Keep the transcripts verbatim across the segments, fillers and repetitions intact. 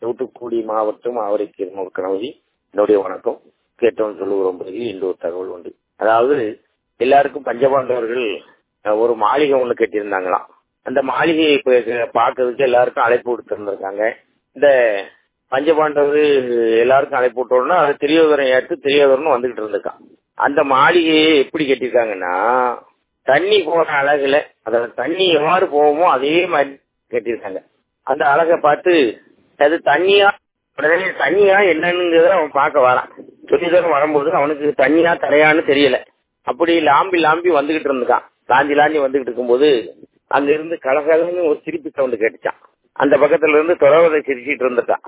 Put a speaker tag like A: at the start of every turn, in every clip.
A: தூத்துக்குடி மாவட்டம் ஆவரைக்கு கணவதி. என்னுடைய வணக்கம். கேட்டவன் சொல்லுகிறோம் இன்று ஒரு தகவல் உண்டு. அதாவது எல்லாருக்கும் பஞ்சபாண்டவர்கள் ஒரு மாளிகை ஒண்ணு கட்டியிருந்தாங்களாம். அந்த மாளிகையை பார்க்கறதுக்கு எல்லாருக்கும் அழைப்பு கொடுத்திருந்திருக்காங்க. இந்த பஞ்சபாண்டவர் எல்லாருக்கும் அழைப்பு விட்டோம்னா அது திரியோதரன் ஏற்று திரியோதரன் வந்துகிட்டு இருந்திருக்கான். அந்த மாளிகையை எப்படி கட்டியிருக்காங்கன்னா தண்ணி போற அழகுல, அதாவது தண்ணி எவ்வாறு போவோமோ அதே மாதிரி கட்டியிருக்காங்க. அந்த அழகை பார்த்து அது தண்ணியா உடனே தண்ணியா என்னன்னுங்கிறத அவன் பார்க்க வரான். துரியோதரன் வரும்போது அவனுக்கு தண்ணியா தரையான்னு தெரியல. அப்படி லாம்பி லாம்பி வந்துகிட்டு இருந்துக்கான். லாஞ்சி லாஞ்சி வந்துகிட்டு இருக்கும்போது அங்க இருந்து கலகலன்னு ஒரு சிரிப்பு சவுண்டு கேட்டுச்சான். அந்த பக்கத்துல இருந்து துறவதை சிரிச்சிட்டு இருந்துட்டான்.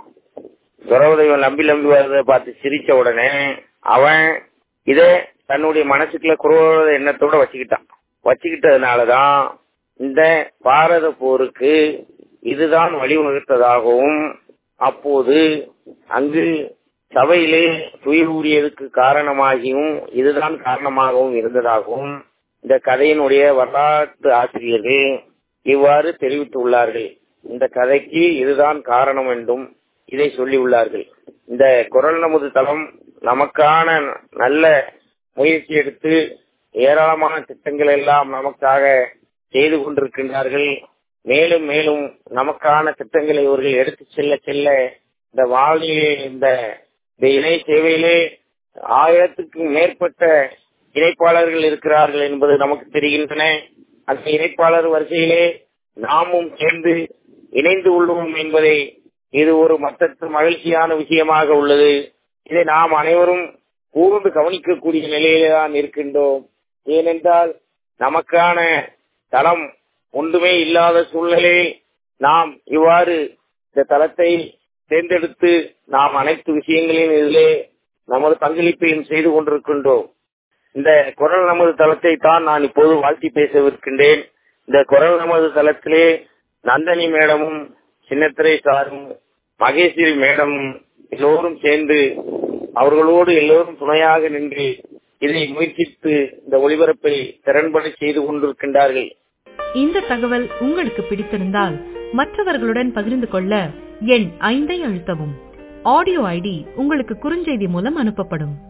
A: துறவதை லம்பி லம்பி வரதை பார்த்து சிரிச்ச உடனே அவன் இதே தன்னுடைய மனசுக்குள்ள குரோத எண்ணத்தோட வச்சுக்கிட்டான். வச்சுக்கிட்டதுனாலதான் இந்த பாரத போருக்கு இதுதான் வழிவகுத்ததாகவும் அப்போது அங்கு சபையிலே துயிலூறியதுக்கு காரணமாகியும் இதுதான் காரணமாகவும் இருந்ததாகவும் இந்த கதையினுடைய வரலாற்று ஆசிரியர்கள் இவ்வாறு தெரிவித்துள்ளார்கள். இந்த கதைக்கு இதுதான் காரணம் என்றும் இதை சொல்லி உள்ளார்கள். இந்த குரல் நமது தளம் நமக்கான நல்ல முயற்சி எடுத்து ஏராளமான திட்டங்கள் எல்லாம் நமக்காக செய்து கொண்டிருக்கின்றார்கள். மேலும் மேலும் நமக்கான திட்டங்களை இவர்கள் எடுத்து செல்ல செல்ல இந்த வானிலை இந்த இணை சேவையிலே ஆயிரத்துக்கும் மேற்பட்ட இணைப்பாளர்கள் இருக்கிறார்கள் என்பது நமக்கு தெரிகின்றன. அந்த இணைப்பாளர் வரிசையிலே நாமும் சேர்ந்து இணைந்து உள்ளோம் என்பதை இது ஒரு மற்ற மகிழ்ச்சியான விஷயமாக உள்ளது. இதை நாம் அனைவரும் கூர்ந்து கவனிக்கக்கூடிய நிலையிலே தான் இருக்கின்றோம். ஏனென்றால் நமக்கான தளம் ஒன்றுமே இல்லாத சூழ்நிலையில் நாம் இவ்வாறு இந்த தளத்தை தேர்ந்தெடுத்து நாம் அனைத்து விஷயங்களையும் இதிலே நமது பங்களிப்பையும் செய்து கொண்டிருக்கின்றோம். இந்த குரல் நமது தளத்தை தான் நான் இப்போது வாழ்த்தி பேசவிருக்கின்றேன். இந்த குரல் நமது தளத்திலே நந்தினி மேடமும் சின்னத்திரை சாரும் மகேஸ்வரி மேடமும் எல்லோரும் சேர்ந்து அவர்களோடு எல்லோரும் துணையாக நின்று இதை முயற்சித்து இந்த ஒளிபரப்பை திறன்பட செய்து கொண்டிருக்கின்றார்கள்.
B: இந்த தகவல் உங்களுக்கு பிடித்திருந்தால் மற்றவர்களுடன் பகிர்ந்து கொள்ள எண் ஐந்தை அழுத்தவும். ஆடியோ ஐடி உங்களுக்கு குறுஞ்செய்தி மூலம் அனுப்பப்படும்.